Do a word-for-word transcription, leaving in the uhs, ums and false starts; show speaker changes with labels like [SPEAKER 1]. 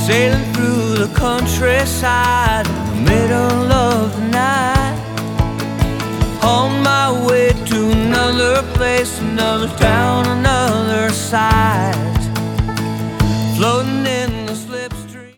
[SPEAKER 1] sailing through the countryside in the middle of the night, on my way to another place, another town, another side.